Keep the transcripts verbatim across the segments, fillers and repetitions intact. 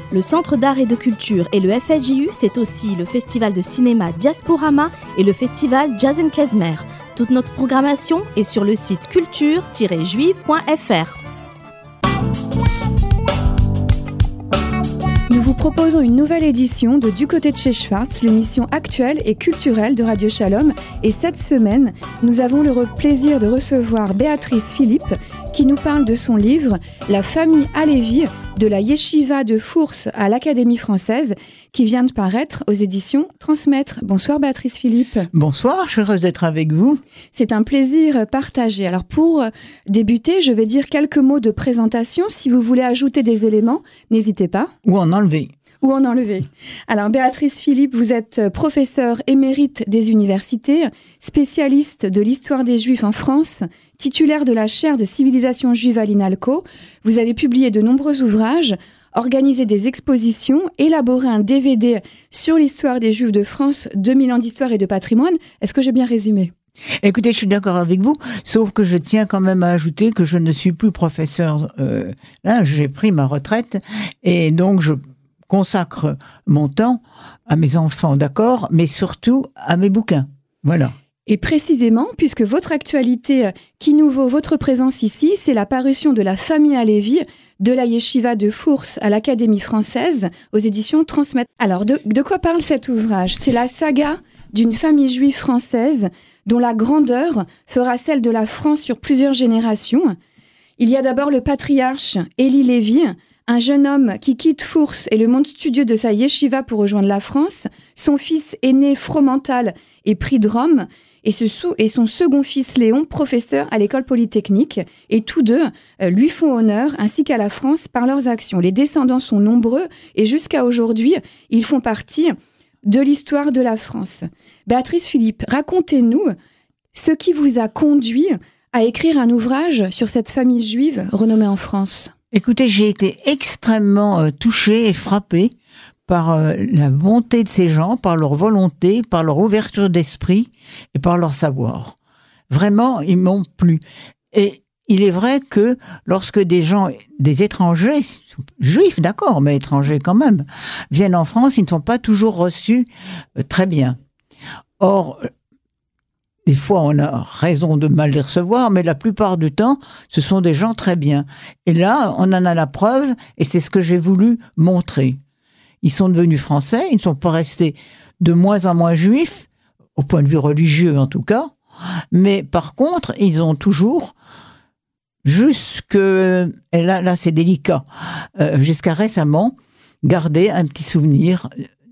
Le Centre d'art et de culture et le F S J U, c'est aussi le festival de cinéma Diasporama et le festival Jazz and Klezmer. Toute notre programmation est sur le site culture tiret juive point f r. Nous vous proposons une nouvelle édition de Du côté de chez Schwartz, l'émission actuelle et culturelle de Radio Shalom. Et cette semaine, nous avons le plaisir de recevoir Béatrice Philippe qui nous parle de son livre « La famille Alevi » de la Yeshiva de Fours à l'Académie française qui vient de paraître aux éditions Transmettre. Bonsoir Béatrice Philippe. Bonsoir, je suis heureuse d'être avec vous. C'est un plaisir partagé. Alors pour débuter, je vais dire quelques mots de présentation. Si vous voulez ajouter des éléments, n'hésitez pas. Ou en enlever. Ou en enlever. Alors, Béatrice Philippe, vous êtes professeure émérite des universités, spécialiste de l'histoire des Juifs en France, titulaire de la chaire de civilisation juive à l'INALCO. Vous avez publié de nombreux ouvrages, organisé des expositions, élaboré un D V D sur l'histoire des Juifs de France, deux mille ans d'histoire et de patrimoine. Est-ce que j'ai bien résumé ? Écoutez, je suis d'accord avec vous, sauf que je tiens quand même à ajouter que je ne suis plus professeur. Euh, là, j'ai pris ma retraite et donc je consacre mon temps à mes enfants, d'accord, mais surtout à mes bouquins. Voilà. Et précisément, puisque votre actualité qui nous vaut votre présence ici, c'est la parution de La famille Alevi de la Yeshiva de Fours à l'Académie française aux éditions Transmettre. Alors, de, de quoi parle cet ouvrage ? C'est la saga d'une famille juive française dont la grandeur fera celle de la France sur plusieurs générations. Il y a d'abord le patriarche Élie Lévy, un jeune homme qui quitte Fours et le monde studieux de sa yeshiva pour rejoindre la France. Son fils aîné, Fromental, est pris de Rome, et, ce sou- et son second fils, Léon, professeur à l'école polytechnique. Et tous deux euh, lui font honneur, ainsi qu'à la France, par leurs actions. Les descendants sont nombreux, et jusqu'à aujourd'hui, ils font partie de l'histoire de la France. Béatrice Philippe, racontez-nous ce qui vous a conduit à écrire un ouvrage sur cette famille juive renommée en France. Écoutez, j'ai été extrêmement euh, touchée et frappée par euh, la bonté de ces gens, par leur volonté, par leur ouverture d'esprit et par leur savoir. Vraiment, ils m'ont plu. Et il est vrai que lorsque des gens, des étrangers, juifs d'accord, mais étrangers quand même, viennent en France, ils ne sont pas toujours reçus euh, très bien. Or, des fois, on a raison de mal les recevoir, mais la plupart du temps, ce sont des gens très bien. Et là, on en a la preuve, et c'est ce que j'ai voulu montrer. Ils sont devenus français, ils ne sont pas restés de moins en moins juifs, au point de vue religieux en tout cas, mais par contre, ils ont toujours, jusque, et là, là c'est délicat, euh, jusqu'à récemment, gardé un petit souvenir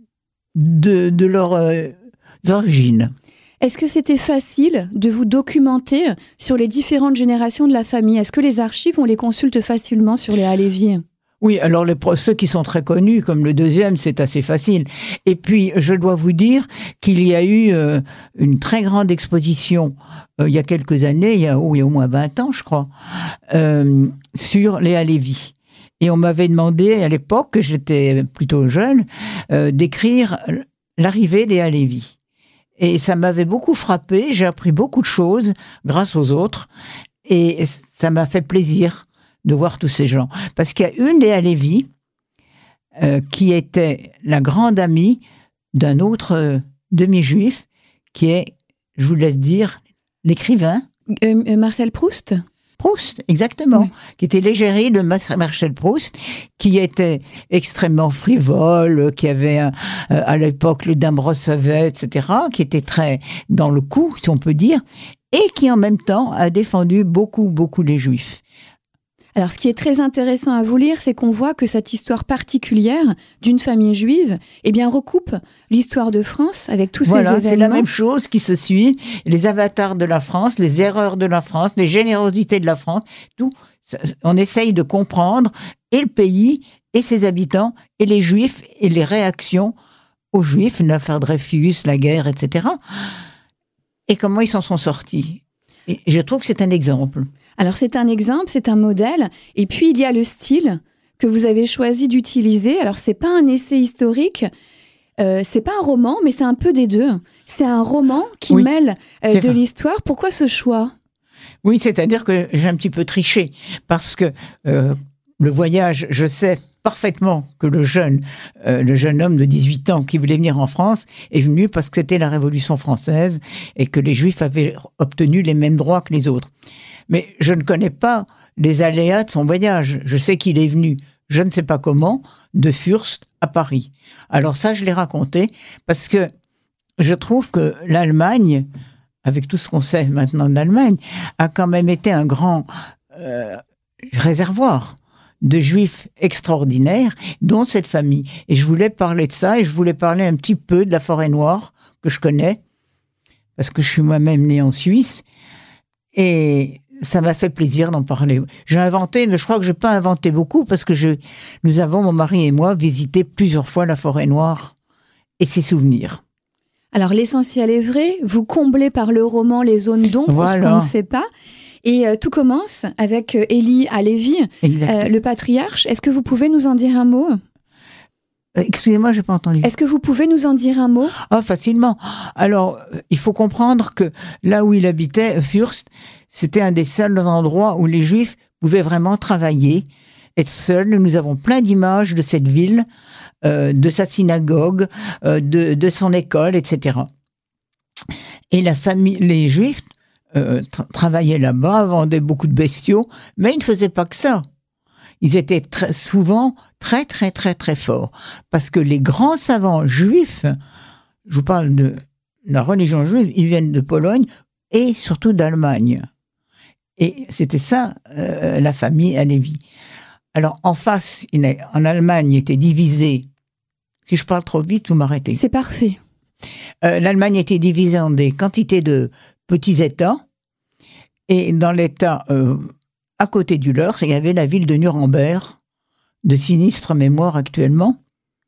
de, de leurs euh, origines. Est-ce que c'était facile de vous documenter sur les différentes générations de la famille ? Est-ce que les archives, on les consulte facilement sur les Alevi ? Oui, alors les, ceux qui sont très connus, comme le deuxième, c'est assez facile. Et puis, je dois vous dire qu'il y a eu euh, une très grande exposition euh, il y a quelques années, il y a, oh, il y a au moins vingt ans, je crois, euh, sur les Alevi. Et on m'avait demandé, à l'époque, que j'étais plutôt jeune, euh, d'écrire l'arrivée des Alevi. Et ça m'avait beaucoup frappé, j'ai appris beaucoup de choses grâce aux autres, et ça m'a fait plaisir de voir tous ces gens. Parce qu'il y a une des Alevi euh, qui était la grande amie d'un autre euh, demi-juif, qui est, je vous laisse dire, l'écrivain. Euh, euh, Marcel Proust ? Proust, exactement, oui. Qui était l'égérie de Marcel Proust, qui était extrêmement frivole, qui avait un, euh, à l'époque le Dame Rossavet, et cetera, qui était très dans le coup, si on peut dire, et qui en même temps a défendu beaucoup, beaucoup les Juifs. Alors, ce qui est très intéressant à vous lire, c'est qu'on voit que cette histoire particulière d'une famille juive, eh bien, recoupe l'histoire de France avec tous voilà, ces événements. C'est la même chose qui se suit. Les avatars de la France, les erreurs de la France, les générosités de la France, tout. On essaye de comprendre et le pays et ses habitants et les Juifs et les réactions aux Juifs, l'affaire Dreyfus, la guerre, et cetera. Et comment ils s'en sont sortis. Et je trouve que c'est un exemple. Alors, c'est un exemple, c'est un modèle. Et puis, il y a le style que vous avez choisi d'utiliser. Alors, c'est pas un essai historique, euh, c'est pas un roman, mais c'est un peu des deux. C'est un roman qui oui, mêle euh, de l'histoire. Pourquoi ce choix ? Oui, c'est-à-dire que j'ai un petit peu triché. Parce que euh, le voyage, je sais parfaitement que le jeune, euh, le jeune homme de dix-huit ans qui voulait venir en France est venu parce que c'était la Révolution française et que les Juifs avaient obtenu les mêmes droits que les autres. Mais je ne connais pas les aléas de son voyage. Je sais qu'il est venu, je ne sais pas comment, de Fürst à Paris. Alors ça, je l'ai raconté parce que je trouve que l'Allemagne, avec tout ce qu'on sait maintenant de l'Allemagne, a quand même été un grand euh, réservoir de Juifs extraordinaires, dont cette famille. Et je voulais parler de ça, et je voulais parler un petit peu de la Forêt-Noire, que je connais, parce que je suis moi-même né en Suisse, et ça m'a fait plaisir d'en parler. J'ai inventé, mais je crois que je n'ai pas inventé beaucoup, parce que je, nous avons, mon mari et moi, visité plusieurs fois la Forêt-Noire et ses souvenirs. Alors, l'essentiel est vrai, vous comblez par le roman les zones d'ombre, voilà. Ce qu'on ne sait pas. Et euh, tout commence avec euh, Élie Halévy, euh, le patriarche. Est-ce que vous pouvez nous en dire un mot ? euh, Excusez-moi, je n'ai pas entendu. Est-ce que vous pouvez nous en dire un mot ? Ah, facilement. Alors, il faut comprendre que là où il habitait, Fürst, c'était un des seuls endroits où les Juifs pouvaient vraiment travailler, être seuls. Nous avons plein d'images de cette ville, euh, de sa synagogue, euh, de, de son école, et cetera. Et la famille, les Juifs, Euh, tra- travaillaient là-bas, vendaient beaucoup de bestiaux, mais ils ne faisaient pas que ça. Ils étaient très, souvent très, très, très, très forts. Parce que les grands savants juifs, je vous parle de la religion juive, ils viennent de Pologne et surtout d'Allemagne. Et c'était ça, euh, la famille Halévy. Alors, en face, il est, en Allemagne, il était divisé. Si je parle trop vite, vous m'arrêtez. C'est parfait. Euh, L'Allemagne était divisée en des quantités de petits États, et dans l'État euh, à côté du leur, il y avait la ville de Nuremberg, de sinistre mémoire actuellement.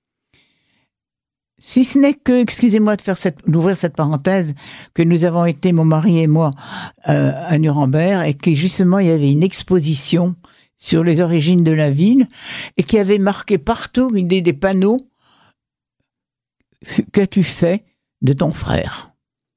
Si ce n'est que, excusez-moi de faire cette, d'ouvrir cette parenthèse, que nous avons été, mon mari et moi, euh, à Nuremberg, et que justement il y avait une exposition sur les origines de la ville, et qui avait marqué partout des, des panneaux « Qu'as-tu fait de ton frère ?»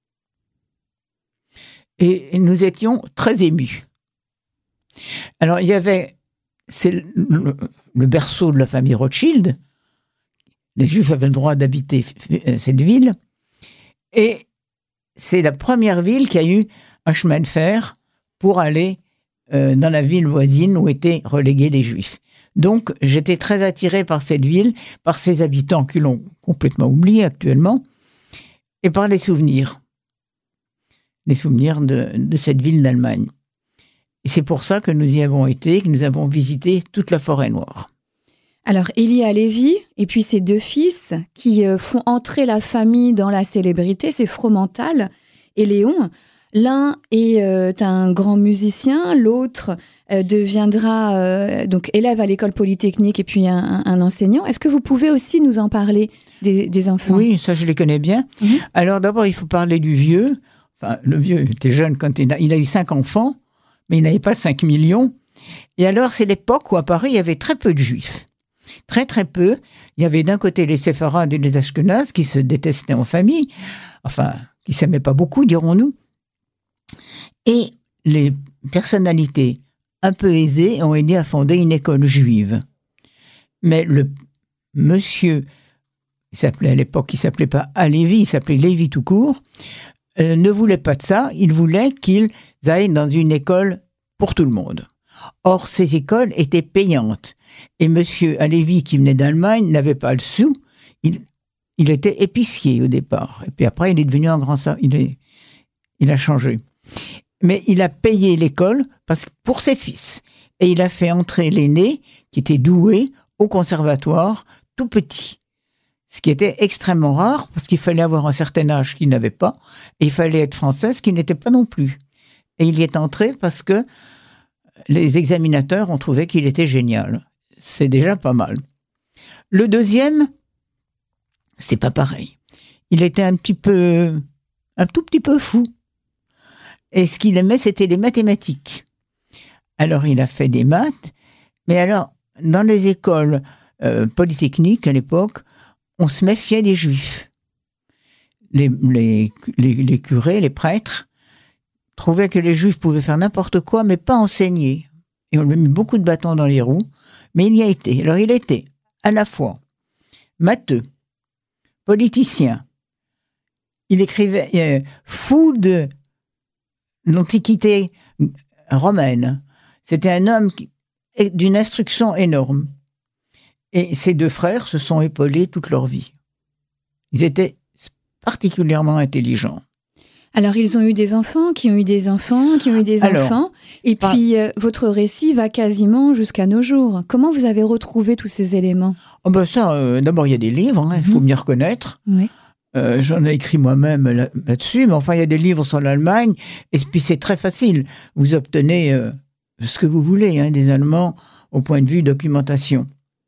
Et nous étions très émus. Alors, il y avait, c'est le, le berceau de la famille Rothschild. Les Juifs avaient le droit d'habiter cette ville. Et c'est la première ville qui a eu un chemin de fer pour aller euh, dans la ville voisine où étaient relégués les Juifs. Donc, j'étais très attiré par cette ville, par ses habitants qui l'ont complètement oublié actuellement, et par les souvenirs. les souvenirs de, de cette ville d'Allemagne. Et c'est pour ça que nous y avons été, que nous avons visité toute la Forêt-Noire. Alors, Élie Halévy et puis ses deux fils qui euh, font entrer la famille dans la célébrité, c'est Fromental et Léon. L'un est euh, un grand musicien, l'autre euh, deviendra euh, donc élève à l'école polytechnique et puis un, un enseignant. Est-ce que vous pouvez aussi nous en parler des, des enfants ? Oui, ça je les connais bien. Mm-hmm. Alors d'abord, il faut parler du vieux. Enfin, le vieux était jeune quand il a, il a eu cinq enfants, mais il n'avait pas cinq millions. Et alors, c'est l'époque où à Paris, il y avait très peu de juifs. Très, très peu. Il y avait d'un côté les séfarades et les ashkénazes qui se détestaient en famille, enfin, qui ne s'aimaient pas beaucoup, dirons-nous. Et les personnalités un peu aisées ont aidé à fonder une école juive. Mais le monsieur, il s'appelait à l'époque, il ne s'appelait pas Halévy, il s'appelait Lévy tout court, euh, ne voulait pas de ça, il voulait qu'ils aillent dans une école pour tout le monde. Or, ces écoles étaient payantes. Et monsieur Halévy, qui venait d'Allemagne, n'avait pas le sou. Il, il était épicier au départ. Et puis après, il est devenu un grand... Il, est, il a changé. Mais il a payé l'école parce, pour ses fils. Et il a fait entrer l'aîné, qui était doué, au conservatoire, tout petit. Ce qui était extrêmement rare, parce qu'il fallait avoir un certain âge qu'il n'avait pas. Et il fallait être français, ce qui n'était pas non plus. Et il y est entré parce que les examinateurs ont trouvé qu'il était génial. C'est déjà pas mal. Le deuxième, c'est pas pareil. Il était un petit peu, un tout petit peu fou. Et ce qu'il aimait, c'était les mathématiques. Alors, il a fait des maths, mais alors, dans les écoles euh, polytechniques, à l'époque, on se méfiait des juifs. Les, les, les, les curés, les prêtres, trouvaient que les juifs pouvaient faire n'importe quoi, mais pas enseigner. Et on lui a mis beaucoup de bâtons dans les roues, mais il y a été. Alors, il était à la fois matheux, politicien. Il écrivait euh, fou de l'Antiquité romaine. C'était un homme qui, d'une instruction énorme. Et ces deux frères se sont épaulés toute leur vie. Ils étaient particulièrement intelligents. Alors, ils ont eu des enfants, qui ont eu des enfants, qui ont eu des Alors, enfants. Et par... puis, euh, votre récit va quasiment jusqu'à nos jours. Comment vous avez retrouvé tous ces éléments ? Oh ben ça, euh, d'abord, il y a des livres, il hein, mmh. faut m'y reconnaître. Oui. Euh, j'en ai écrit moi-même là, là-dessus, mais enfin, il y a des livres sur l'Allemagne. Et puis, c'est très facile. Vous obtenez euh, ce que vous voulez hein, des Allemands au point de vue documentation.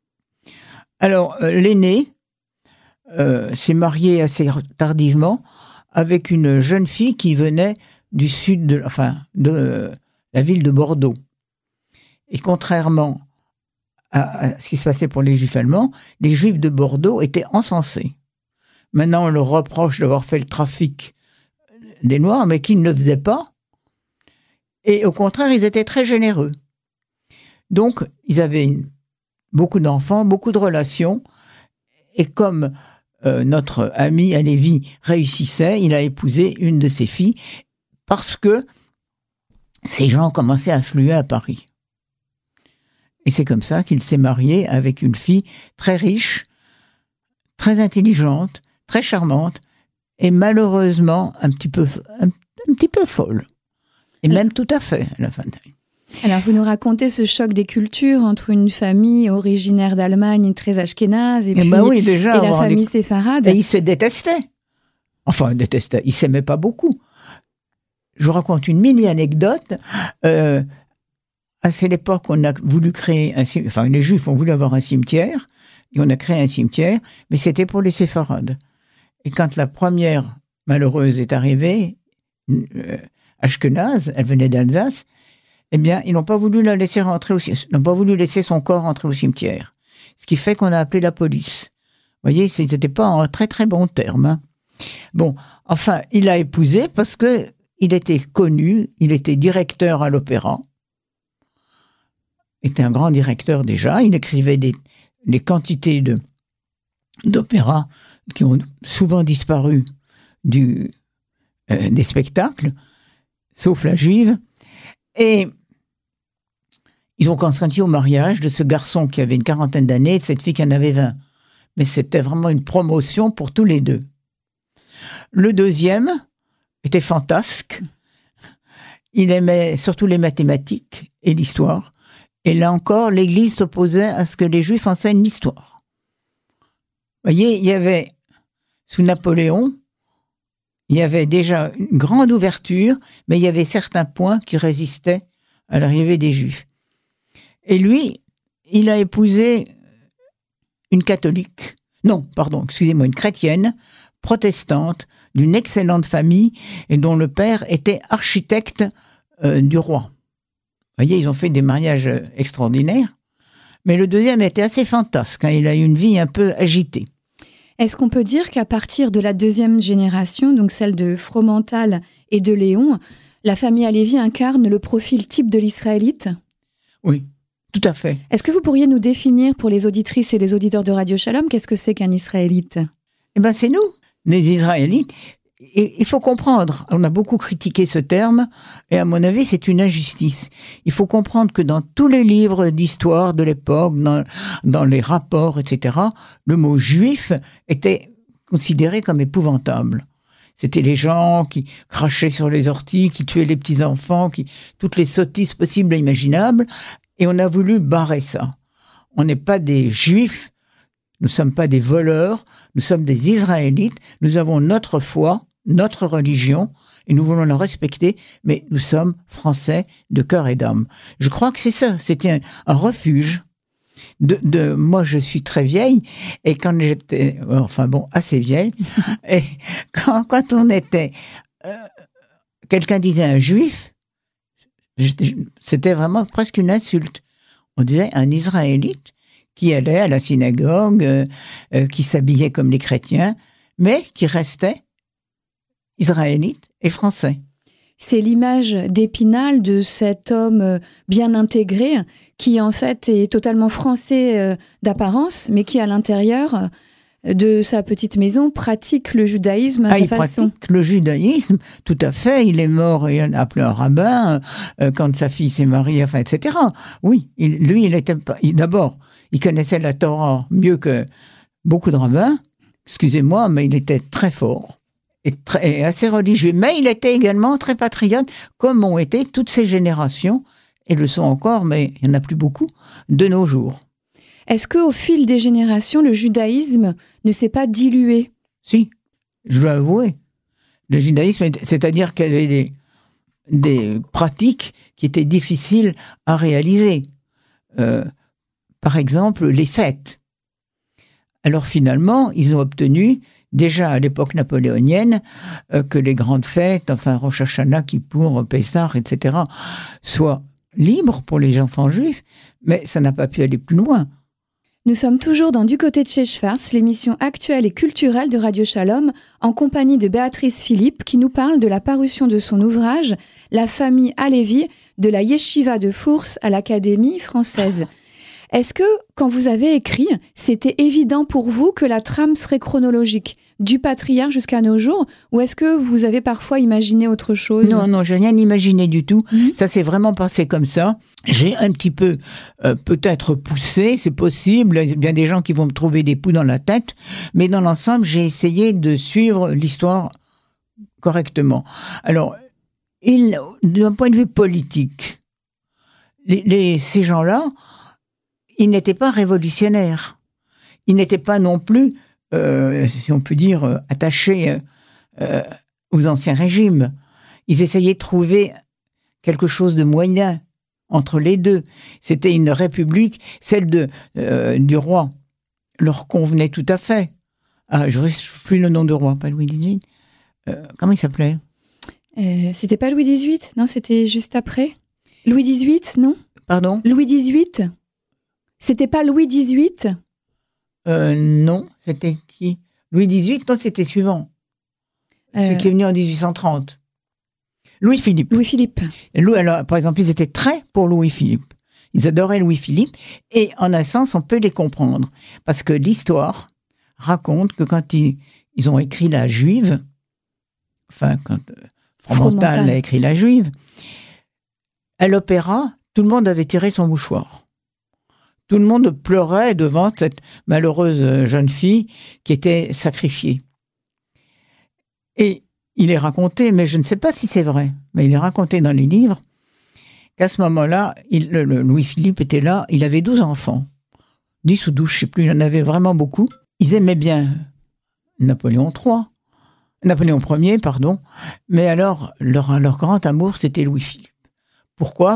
Alors, euh, l'aîné euh, s'est marié assez tardivement avec une jeune fille qui venait du sud, de, enfin, de euh, la ville de Bordeaux. Et contrairement à, à ce qui se passait pour les Juifs allemands, les Juifs de Bordeaux étaient encensés. Maintenant, on leur reproche d'avoir fait le trafic des Noirs, mais qu'ils ne le faisaient pas. Et au contraire, ils étaient très généreux. Donc, ils avaient une, beaucoup d'enfants, beaucoup de relations. Et comme euh, notre ami Halévy réussissait, il a épousé une de ses filles parce que ces gens commençaient à affluer à Paris. Et c'est comme ça qu'il s'est marié avec une fille très riche, très intelligente, très charmante, et malheureusement un petit peu, un, un petit peu folle. Et même tout à fait à la fin de l'année. Alors, vous nous racontez ce choc des cultures entre une famille originaire d'Allemagne, très ashkénaze, et, et, puis, bah oui, déjà, et la famille des... séfarade. Et ils se détestaient. Enfin, ils détestaient, ils ne s'aimaient pas beaucoup. Je vous raconte une mini-anecdote. Euh, c'est l'époque où on a voulu créer, un, enfin, les Juifs ont voulu avoir un cimetière, et on a créé un cimetière, mais c'était pour les séfarades. Et quand la première malheureuse est arrivée, euh, ashkénaze, elle venait d'Alsace, eh bien, ils n'ont pas voulu la laisser rentrer au, n'ont pas voulu laisser son corps rentrer au cimetière. Ce qui fait qu'on a appelé la police. Vous voyez, c'était pas en très très bon terme. Hein. Bon, enfin, il a épousé parce que il était connu, il était directeur à l'opéra. Il était un grand directeur déjà. Il écrivait des, des quantités de, d'opéras qui ont souvent disparu du, euh, des spectacles, sauf la Juive. Et ils ont consenti au mariage de ce garçon qui avait une quarantaine d'années et de cette fille qui en avait vingt. Mais c'était vraiment une promotion pour tous les deux. Le deuxième était fantasque. Il aimait surtout les mathématiques et l'histoire. Et là encore, l'Église s'opposait à ce que les Juifs enseignent l'histoire. Vous voyez, il y avait, sous Napoléon, il y avait déjà une grande ouverture, mais il y avait certains points qui résistaient à l'arrivée des Juifs. Et lui, il a épousé une catholique, non, pardon, excusez-moi, une chrétienne, protestante, d'une excellente famille, et dont le père était architecte euh, du roi. Vous voyez, ils ont fait des mariages extraordinaires, mais le deuxième était assez fantasque, hein, il a eu une vie un peu agitée. Est-ce qu'on peut dire qu'à partir de la deuxième génération, donc celle de Fromental et de Léon, la famille Halévy incarne le profil type de l'Israélite ? Oui, tout à fait. Est-ce que vous pourriez nous définir pour les auditrices et les auditeurs de Radio Shalom, qu'est-ce que c'est qu'un Israélite ? Eh bien, c'est nous, les Israélites. Et il faut comprendre, on a beaucoup critiqué ce terme, et à mon avis, c'est une injustice. Il faut comprendre que dans tous les livres d'histoire de l'époque, dans, dans les rapports, et cetera, le mot juif était considéré comme épouvantable. C'était les gens qui crachaient sur les orties, qui tuaient les petits-enfants, qui toutes les sottises possibles et imaginables, et on a voulu barrer ça. On n'est pas des juifs, nous ne sommes pas des voleurs, nous sommes des Israélites, nous avons notre foi, notre religion, et nous voulons la respecter, mais nous sommes Français de cœur et d'âme. Je crois que c'est ça, c'était un, un refuge. De, de, moi, je suis très vieille, et quand j'étais, enfin bon, assez vieille, et quand, quand on était, euh, quelqu'un disait un juif, c'était vraiment presque une insulte. On disait un Israélite qui allait à la synagogue, euh, euh, qui s'habillait comme les chrétiens, mais qui restait israélite et français. c'est l'image d'Épinal de cet homme bien intégré qui en fait est totalement français d'apparence, mais qui à l'intérieur de sa petite maison pratique le judaïsme à ah, sa il façon. Pratique le judaïsme, tout à fait. Il est mort et il a appelé un rabbin euh, quand sa fille s'est mariée, enfin, et cetera. Oui, il, lui, il était pas. Il, d'abord, il connaissait la Torah mieux que beaucoup de rabbins. Excusez-moi, mais il était très fort et, très, et assez religieux. Mais il était également très patriote, comme ont été toutes ces générations, et le sont encore, mais il n'y en a plus beaucoup, de nos jours. Est-ce qu'au fil des générations, le judaïsme ne s'est pas dilué ? Si, je dois avouer. Le judaïsme, c'est-à-dire qu'il y avait des, des pratiques qui étaient difficiles à réaliser. Euh, par exemple, les fêtes. Alors finalement, ils ont obtenu, déjà à l'époque napoléonienne, euh, que les grandes fêtes, enfin Rosh Hashanah, Kippour, Pessah, et cetera, soient libres pour les enfants juifs, mais ça n'a pas pu aller plus loin. Nous sommes toujours dans Du côté de chez Schwartz, l'émission actuelle et culturelle de Radio Shalom, en compagnie de Béatrice Philippe, qui nous parle de la parution de son ouvrage « La famille Halévi » de la Yeshiva de Fours à l'Académie française. Est-ce que, quand vous avez écrit, c'était évident pour vous que la trame serait chronologique, du patriarche jusqu'à nos jours, ou est-ce que vous avez parfois imaginé autre chose ? Non, non, j'ai rien imaginé du tout. Mmh. Ça s'est vraiment passé comme ça. J'ai un petit peu, euh, peut-être poussé, c'est possible. Il y a bien des gens qui vont me trouver des poux dans la tête. Mais dans l'ensemble, j'ai essayé de suivre l'histoire correctement. Alors, il, d'un point de vue politique, les, les, ces gens-là, ils n'étaient pas révolutionnaires. Ils n'étaient pas non plus, euh, si on peut dire, euh, attachés euh, aux anciens régimes. Ils essayaient de trouver quelque chose de moyen entre les deux. C'était une république, celle de, euh, du roi leur convenait tout à fait. Ah, je ne sais plus le nom du roi, pas Louis dix-huit. Euh, comment il s'appelait ? euh, C'était pas Louis dix-huit ? Non, c'était juste après. Louis dix-huit, non ? Pardon ? Louis dix-huit ? C'était pas Louis dix-huit ? euh, Non, c'était qui ? Louis dix-huit, non, c'était suivant. Euh... Celui qui est venu en dix-huit cent trente. Louis-Philippe. Louis-Philippe. Louis, alors, par exemple, ils étaient très pour Louis-Philippe. Ils adoraient Louis-Philippe. Et en un sens, on peut les comprendre. Parce que l'histoire raconte que quand ils, ils ont écrit la Juive, enfin, quand euh, Fromental a écrit la Juive, à l'opéra, tout le monde avait tiré son mouchoir. Tout le monde pleurait devant cette malheureuse jeune fille qui était sacrifiée. Et il est raconté, mais je ne sais pas si c'est vrai, mais il est raconté dans les livres, qu'à ce moment-là, il, le, le Louis-Philippe était là, il avait douze enfants. dix ou douze, je ne sais plus, il en avait vraiment beaucoup. Ils aimaient bien Napoléon trois, Napoléon Ier, pardon, mais alors, leur, leur grand amour, c'était Louis-Philippe. Pourquoi ?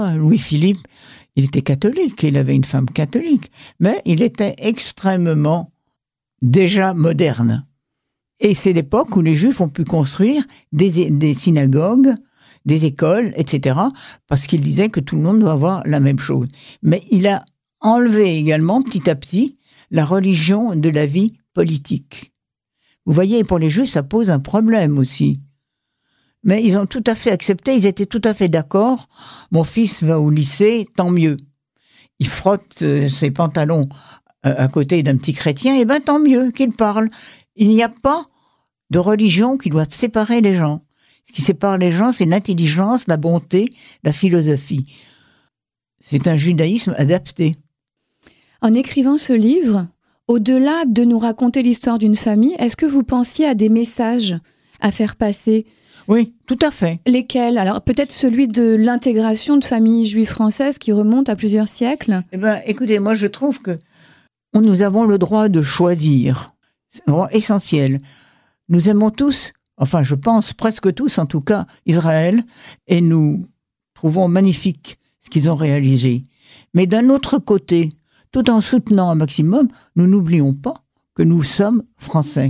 Louis-Philippe, il était catholique, il avait une femme catholique, mais il était extrêmement déjà moderne. Et c'est l'époque où les Juifs ont pu construire des, des synagogues, des écoles, et cetera, parce qu'il disait que tout le monde doit avoir la même chose. Mais il a enlevé également, petit à petit, la religion de la vie politique. Vous voyez, pour les Juifs, ça pose un problème aussi. Mais ils ont tout à fait accepté, ils étaient tout à fait d'accord. Mon fils va au lycée, tant mieux. Il frotte euh, ses pantalons euh, à côté d'un petit chrétien, et bien tant mieux qu'il parle. Il n'y a pas de religion qui doit séparer les gens. Ce qui sépare les gens, c'est l'intelligence, la bonté, la philosophie. C'est un judaïsme adapté. En écrivant ce livre, au-delà de nous raconter l'histoire d'une famille, est-ce que vous pensiez à des messages à faire passer ? Oui, tout à fait. Lesquels ? Alors peut-être celui de l'intégration de familles juives françaises qui remonte à plusieurs siècles. Eh ben, écoutez, moi je trouve que nous avons le droit de choisir. C'est un droit essentiel. Nous aimons tous, enfin je pense presque tous en tout cas, Israël, et nous trouvons magnifique ce qu'ils ont réalisé. Mais d'un autre côté, tout en soutenant un maximum, nous n'oublions pas que nous sommes Français.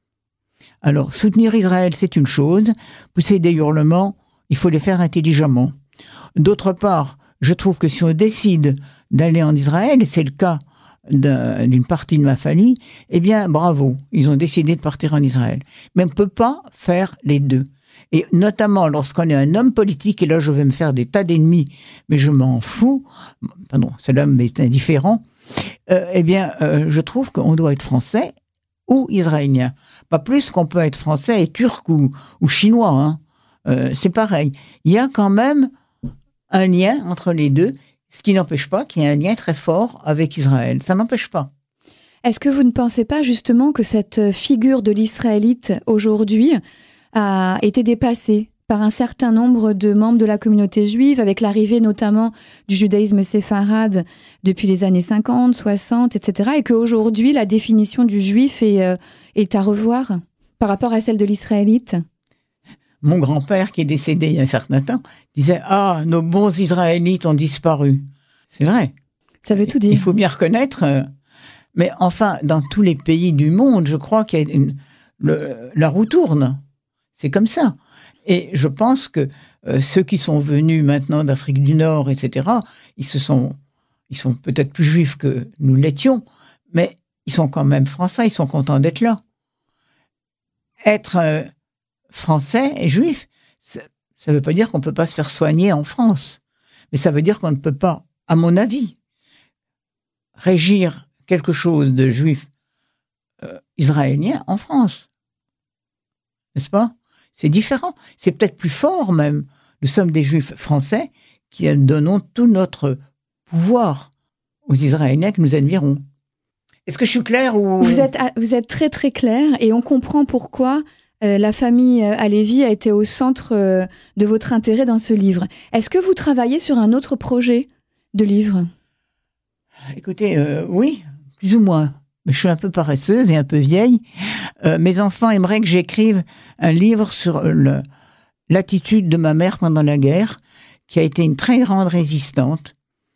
Alors, soutenir Israël, c'est une chose. Pousser des hurlements, il faut les faire intelligemment. D'autre part, je trouve que si on décide d'aller en Israël, et c'est le cas d'un, d'une partie de ma famille, eh bien, bravo, ils ont décidé de partir en Israël. Mais on ne peut pas faire les deux. Et notamment lorsqu'on est un homme politique, et là je vais me faire des tas d'ennemis, mais je m'en fous, pardon, cet homme est indifférent, euh, eh bien, euh, je trouve qu'on doit être français ou israélien. Pas plus qu'on peut être français et turc ou, ou chinois, hein. Euh, c'est pareil. Il y a quand même un lien entre les deux, ce qui n'empêche pas qu'il y ait un lien très fort avec Israël. Ça n'empêche pas. Est-ce que vous ne pensez pas justement que cette figure de l'Israélite aujourd'hui a été dépassée par un certain nombre de membres de la communauté juive, avec l'arrivée notamment du judaïsme séfarade depuis les années cinquante, soixante, et cetera, et qu'aujourd'hui la définition du juif est, euh, est à revoir par rapport à celle de l'Israélite? Mon grand-père, qui est décédé il y a un certain temps, disait « Ah, nos bons Israélites ont disparu ». C'est vrai. Ça veut tout dire. Il faut bien reconnaître. Euh, mais enfin, dans tous les pays du monde, je crois qu'il y a une, le, la roue tourne. C'est comme ça. Et je pense que euh, ceux qui sont venus maintenant d'Afrique du Nord, et cetera, ils se sont, ils sont peut-être plus juifs que nous l'étions, mais ils sont quand même français, ils sont contents d'être là. Être euh, français et juif, ça ne veut pas dire qu'on ne peut pas se faire soigner en France, mais ça veut dire qu'on ne peut pas, à mon avis, régir quelque chose de juif euh, israélien en France. N'est-ce pas ? C'est différent. C'est peut-être plus fort même. Nous sommes des juifs français qui donnons tout notre pouvoir aux Israéliens que nous admirons. Est-ce que je suis claire ou... Vous êtes, vous êtes très très clair et on comprend pourquoi euh, la famille Halévy a été au centre euh, de votre intérêt dans ce livre. Est-ce que vous travaillez sur un autre projet de livre ? Écoutez, euh, oui, plus ou moins. Mais je suis un peu paresseuse et un peu vieille. Euh, mes enfants aimeraient que j'écrive un livre sur le, l'attitude de ma mère pendant la guerre, qui a été une très grande résistante.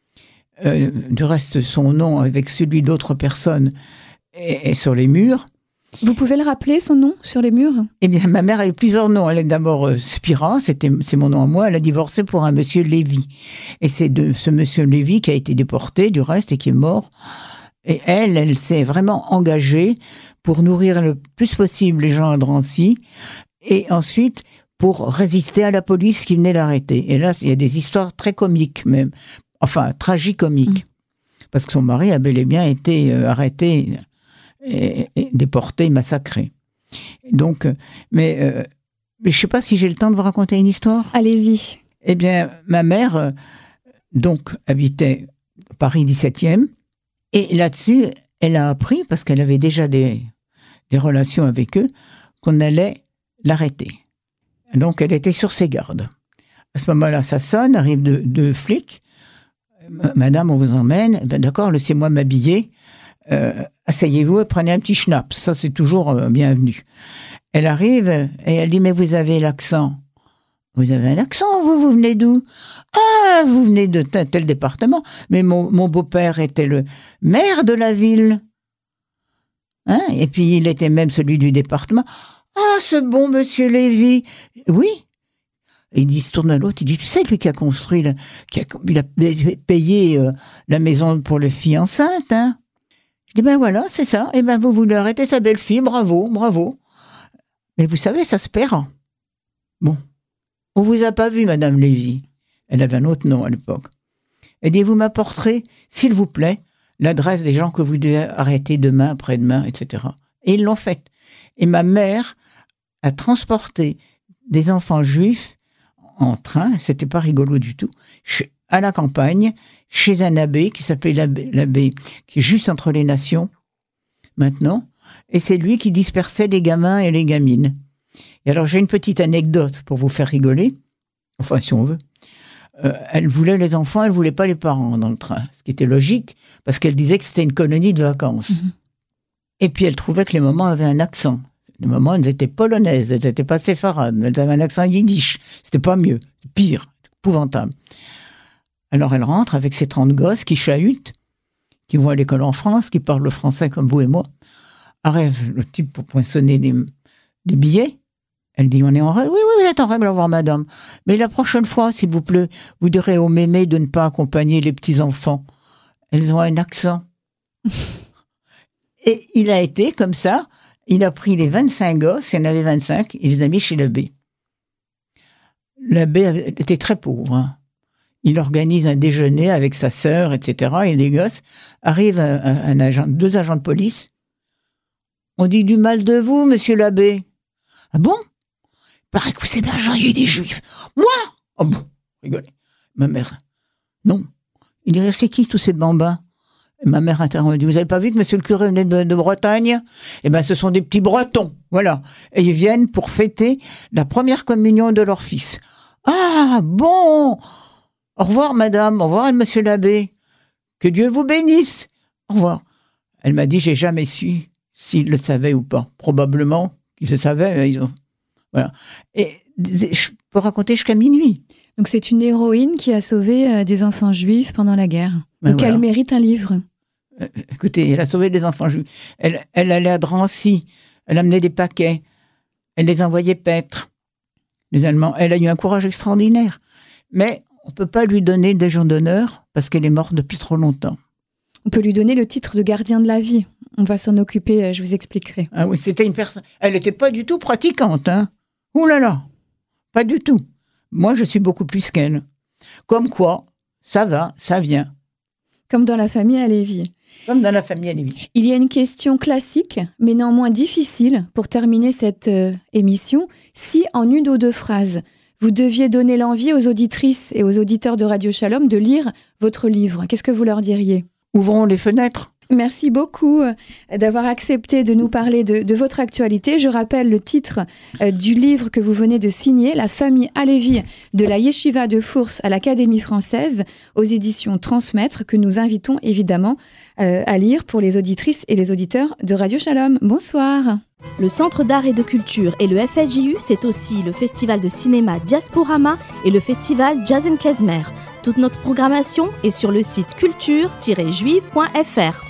Euh, du reste, son nom, avec celui d'autres personnes, est, est sur les murs. Vous pouvez le rappeler, son nom, sur les murs ? Eh bien, ma mère a eu plusieurs noms. Elle est d'abord euh, Spira, c'était, c'est mon nom à moi. Elle a divorcé pour un monsieur Lévy. Et c'est de ce monsieur Lévy qui a été déporté, du reste, et qui est mort. Et elle, elle s'est vraiment engagée pour nourrir le plus possible les gens à Drancy et ensuite pour résister à la police qui venait l'arrêter. Et là, il y a des histoires très comiques même, enfin tragicomiques, mmh. parce que son mari a bel et bien été euh, arrêté et, et déporté, massacré. Donc, mais, euh, mais je ne sais pas si j'ai le temps de vous raconter une histoire. Allez-y. Eh bien, ma mère, euh, donc, habitait Paris dix-septième. Et là-dessus, elle a appris, parce qu'elle avait déjà des, des relations avec eux, qu'on allait l'arrêter. Donc, elle était sur ses gardes. À ce moment-là, ça sonne, arrivent deux, deux flics. Madame, on vous emmène. Ben, d'accord, laissez-moi m'habiller. Euh, asseyez-vous et prenez un petit schnapp. Ça, c'est toujours euh, bienvenu. Elle arrive et elle dit, mais vous avez l'accent. Vous avez un accent, vous, vous venez d'où ? Ah, vous venez de tel, tel département. Mais mon, mon beau-père était le maire de la ville. Hein ? Et puis, il était même celui du département. Ah, ce bon monsieur Lévy. Oui. Et il se tourne à l'autre, il dit, tu sais, lui qui a construit, la, qui a, il a payé euh, la maison pour les filles enceintes. Hein ? Je dis, ben voilà, c'est ça. Et ben, vous voulez arrêter sa belle-fille, bravo, bravo. Mais vous savez, ça se paiera. Bon. On vous a pas vu, Madame Lévy. Elle avait un autre nom à l'époque. Elle dit, vous m'apporterez, s'il vous plaît, l'adresse des gens que vous devez arrêter demain, après-demain, et cetera. Et ils l'ont fait. Et ma mère a transporté des enfants juifs en train, c'était pas rigolo du tout, chez, à la campagne, chez un abbé qui s'appelait l'abbé, l'abbé, qui est juste entre les nations, maintenant. Et c'est lui qui dispersait les gamins et les gamines. Et alors, j'ai une petite anecdote pour vous faire rigoler. Enfin, si on veut. Euh, elle voulait les enfants, elle voulait pas les parents dans le train. Ce qui était logique, parce qu'elle disait que c'était une colonie de vacances. Mmh. Et puis, elle trouvait que les mamans avaient un accent. Les mamans, elles étaient polonaises, elles n'étaient pas séfarades, elles avaient un accent yiddish. C'était pas mieux, pire, épouvantable. Alors, elle rentre avec ses trente gosses qui chahutent, qui vont à l'école en France, qui parlent le français comme vous et moi. Arrive le type pour poinçonner les, les billets. Elle dit, on est en règle. Oui, oui, vous êtes en règle, au revoir, madame. Mais la prochaine fois, s'il vous plaît, vous direz aux mémés de ne pas accompagner les petits-enfants. Elles ont un accent. Et il a été comme ça. Il a pris les vingt-cinq gosses, il y en avait vingt-cinq, il les a mis chez l'abbé. l'abbé avait- était très pauvre. Hein. Il organise un déjeuner avec sa sœur, et cetera. Et les gosses arrivent un, un agent, deux agents de police. On dit du mal de vous, monsieur l'abbé. Ah bon? Il paraît que vous êtes l'argentier des Juifs. Moi? Oh bon, rigolez. Ma mère, non. Il dit, c'est qui tous ces bambins? Et ma mère interrompt, vous avez pas vu que monsieur le curé venait de, de Bretagne? Eh ben, ce sont des petits Bretons, voilà. Et ils viennent pour fêter la première communion de leur fils. Ah, bon! Au revoir, madame. Au revoir, monsieur l'abbé. Que Dieu vous bénisse. Au revoir. Elle m'a dit, j'ai jamais su s'ils le savaient ou pas. Probablement qu'ils le savaient, mais ils ont... Voilà. Et je peux raconter jusqu'à minuit. Donc c'est une héroïne qui a sauvé euh, des enfants juifs pendant la guerre. Ben Donc voilà. elle mérite un livre. Euh, écoutez, elle a sauvé des enfants juifs. Elle, elle allait à Drancy. Elle amenait des paquets. Elle les envoyait paître. Les Allemands. Elle a eu un courage extraordinaire. Mais on ne peut pas lui donner des Légion d'honneur parce qu'elle est morte depuis trop longtemps. On peut lui donner le titre de gardien de la vie. On va s'en occuper, euh, je vous expliquerai. Ah oui, c'était une personne. Elle n'était pas du tout pratiquante, hein. Ouh là là, pas du tout. Moi, je suis beaucoup plus qu'elle. Comme quoi, ça va, ça vient. Comme dans la famille Halévy. Comme dans la famille Halévy. Il y a une question classique, mais néanmoins difficile, pour terminer cette euh, émission. Si, en une ou deux phrases, vous deviez donner l'envie aux auditrices et aux auditeurs de Radio Shalom de lire votre livre, qu'est-ce que vous leur diriez ? Ouvrons les fenêtres. Merci beaucoup euh, d'avoir accepté de nous parler de, de votre actualité. Je rappelle le titre euh, du livre que vous venez de signer, La famille Halévy de la Yeshiva de Fours à l'Académie française, aux éditions Transmettre, que nous invitons évidemment euh, à lire pour les auditrices et les auditeurs de Radio Shalom. Bonsoir. Le Centre d'art et de culture et le F S J U, c'est aussi le festival de cinéma Diasporama et le festival Jazz and Klezmer. Toute notre programmation est sur le site culture tiret juive point f r.